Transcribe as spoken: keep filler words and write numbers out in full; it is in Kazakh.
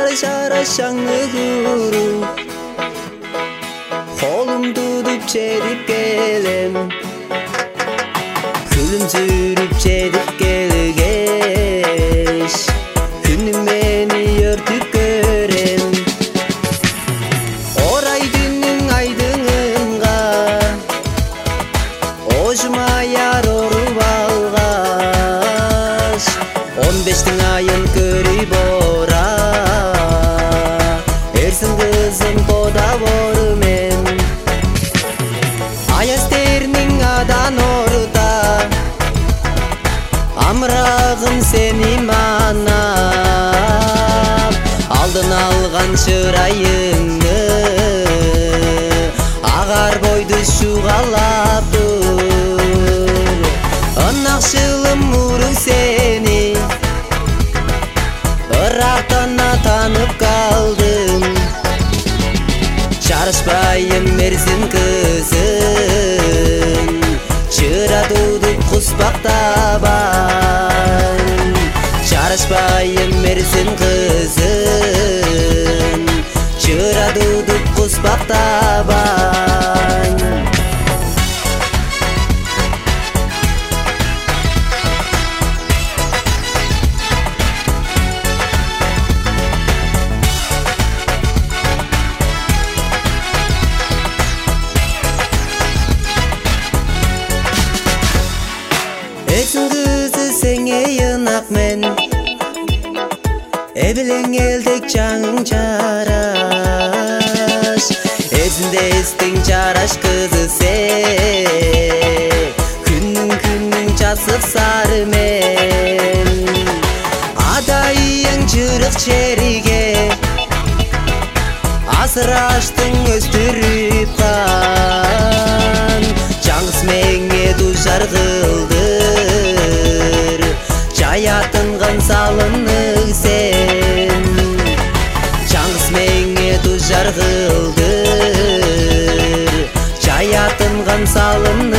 шара шаңны куруп колум тутуп жетип келем күлүмсүрүп жетип келгеш күнүм мени өртүп көрем орай түнүң айдыңынга ожумай оруп алгаш он бештиң айын көрүй бора эрсин кызым кода бору мен аяз терниң адан орта амрагым сени манап алдын алган чырайыңды агар бойду шугалап тур ынакчылым муруң сени ырактан танып калдым чарышпайым мерзим кызын чыра тутуп куспактабан чарышпайым мерзим кызын чыра тутуп куспактабан Эрсин кызы сеңе ынак мен эбилең элдек жаңың чараш эсинде эстиң чараш кызы се күнүң күнүң жасып сары мен адайың жырык жериге асыраштың өстүрүп кан жаңыс меңе душар кылдыр жаятынган салынык сен жаңыс меңе душар кылдыр жаятынган салынык